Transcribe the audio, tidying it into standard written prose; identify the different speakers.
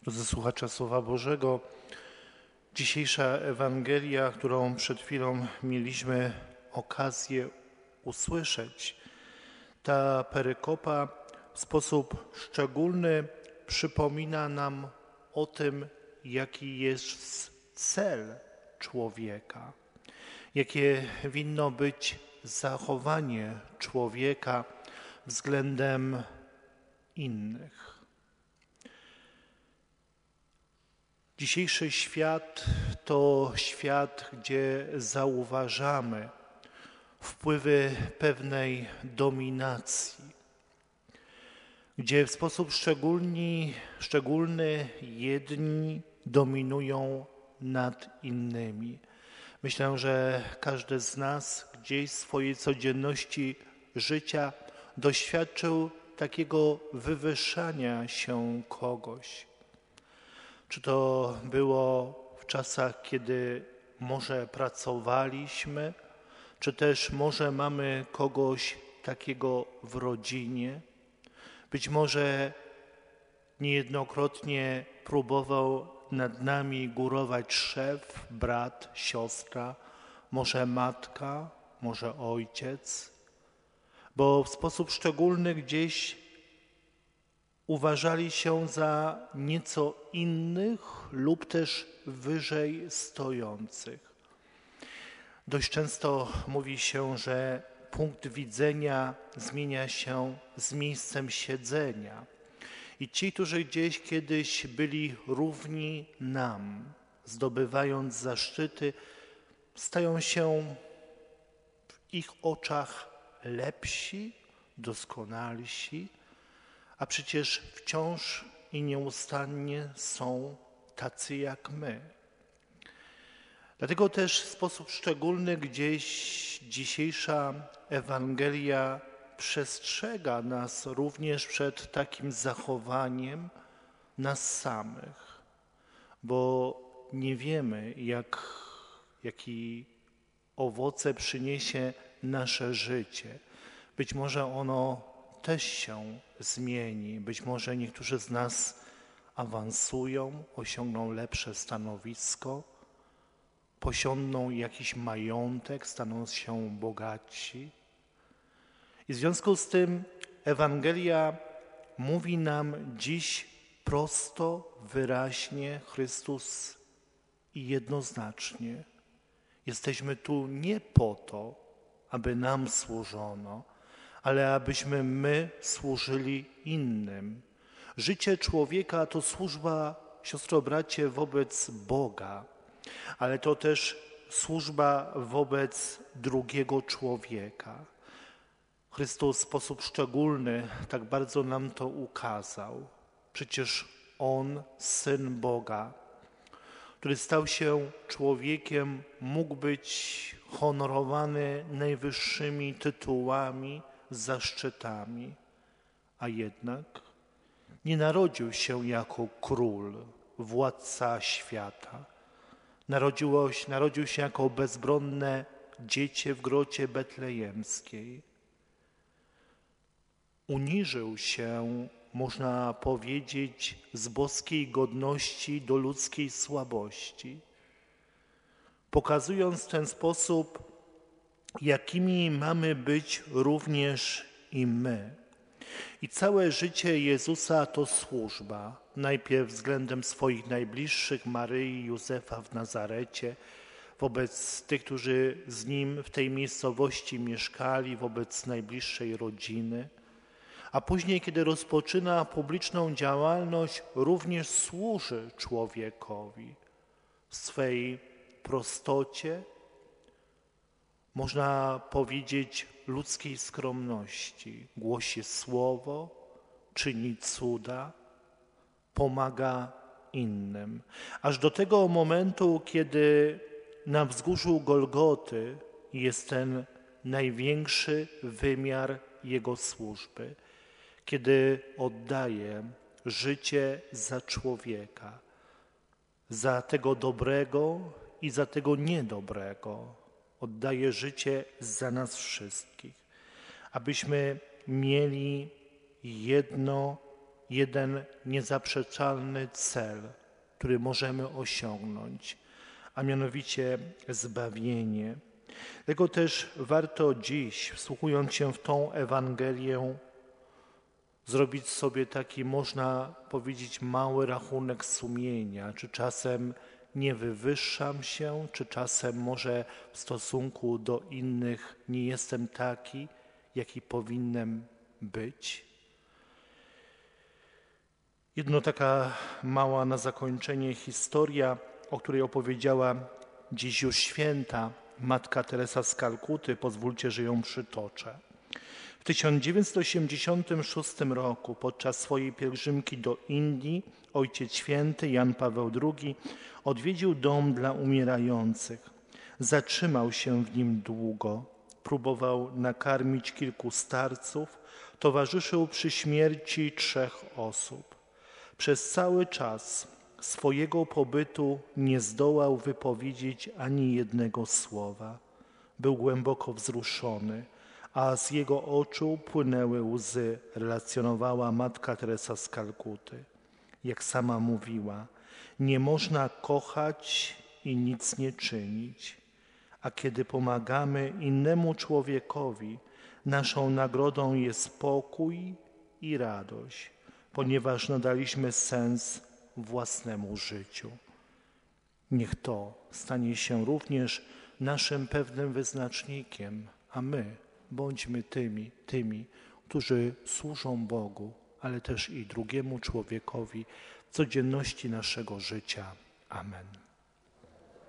Speaker 1: Drodzy słuchacze Słowa Bożego, dzisiejsza Ewangelia, którą przed chwilą mieliśmy okazję usłyszeć, ta perykopa w sposób szczególny przypomina nam o tym, jaki jest cel człowieka, jakie winno być zachowanie człowieka względem innych. Dzisiejszy świat to świat, gdzie zauważamy wpływy pewnej dominacji, gdzie w sposób szczególny jedni dominują nad innymi. Myślę, że każdy z nas gdzieś w swojej codzienności życia doświadczył takiego wywyższania się kogoś. Czy to było w czasach, kiedy może pracowaliśmy, czy też może mamy kogoś takiego w rodzinie. Być może niejednokrotnie próbował nad nami górować szef, brat, siostra, może matka, może ojciec, bo w sposób szczególny gdzieś uważali się za nieco innych lub też wyżej stojących. Dość często mówi się, że punkt widzenia zmienia się z miejscem siedzenia. I ci, którzy gdzieś kiedyś byli równi nam, zdobywając zaszczyty, stają się w ich oczach lepsi, doskonalsi, a przecież wciąż i nieustannie są tacy jak my. Dlatego też w sposób szczególny gdzieś dzisiejsza Ewangelia przestrzega nas również przed takim zachowaniem nas samych, bo nie wiemy, jakie owoce przyniesie nasze życie. Być może ono też się zmieni. Być może niektórzy z nas awansują, osiągną lepsze stanowisko, posiądą jakiś majątek, staną się bogatsi. I w związku z tym Ewangelia mówi nam dziś prosto, wyraźnie, Chrystus i jednoznacznie. Jesteśmy tu nie po to, aby nam służono, ale abyśmy my służyli innym. Życie człowieka to służba, siostro, bracie, wobec Boga, ale to też służba wobec drugiego człowieka. Chrystus w sposób szczególny tak bardzo nam to ukazał. Przecież On, Syn Boga, który stał się człowiekiem, mógł być honorowany najwyższymi tytułami, zaszczytami, a jednak nie narodził się jako król, władca świata. Narodził się jako bezbronne dziecię w grocie betlejemskiej. Uniżył się, można powiedzieć, z boskiej godności do ludzkiej słabości, pokazując w ten sposób, jakimi mamy być również i my. I całe życie Jezusa to służba. Najpierw względem swoich najbliższych, Maryi, Józefa w Nazarecie, wobec tych, którzy z Nim w tej miejscowości mieszkali, wobec najbliższej rodziny. A później, kiedy rozpoczyna publiczną działalność, również służy człowiekowi w swej prostocie, można powiedzieć ludzkiej skromności. Głosi słowo, czyni cuda, pomaga innym. Aż do tego momentu, kiedy na wzgórzu Golgoty jest ten największy wymiar Jego służby, kiedy oddaje życie za człowieka, za tego dobrego i za tego niedobrego. Oddaje życie za nas wszystkich, abyśmy mieli jedno jeden niezaprzeczalny cel, który możemy osiągnąć, a mianowicie zbawienie. Dlatego też warto dziś, wsłuchując się w tą Ewangelię, zrobić sobie taki, można powiedzieć, mały rachunek sumienia, czy czasem nie wywyższam się, czy czasem może w stosunku do innych nie jestem taki, jaki powinienem być. Jedno taka mała na zakończenie historia, o której opowiedziała dziś już święta Matka Teresa z Kalkuty. Pozwólcie, że ją przytoczę. W 1986 roku podczas swojej pielgrzymki do Indii Ojciec Święty Jan Paweł II odwiedził dom dla umierających. Zatrzymał się w nim długo. Próbował nakarmić kilku starców, towarzyszył przy śmierci 3 osób. Przez cały czas swojego pobytu nie zdołał wypowiedzieć ani jednego słowa. Był głęboko wzruszony, a z jego oczu płynęły łzy, relacjonowała Matka Teresa z Kalkuty. Jak sama mówiła, nie można kochać i nic nie czynić, a kiedy pomagamy innemu człowiekowi, naszą nagrodą jest pokój i radość, ponieważ nadaliśmy sens własnemu życiu. Niech to stanie się również naszym pewnym wyznacznikiem, a my bądźmy tymi, którzy służą Bogu, ale też i drugiemu człowiekowi w codzienności naszego życia. Amen.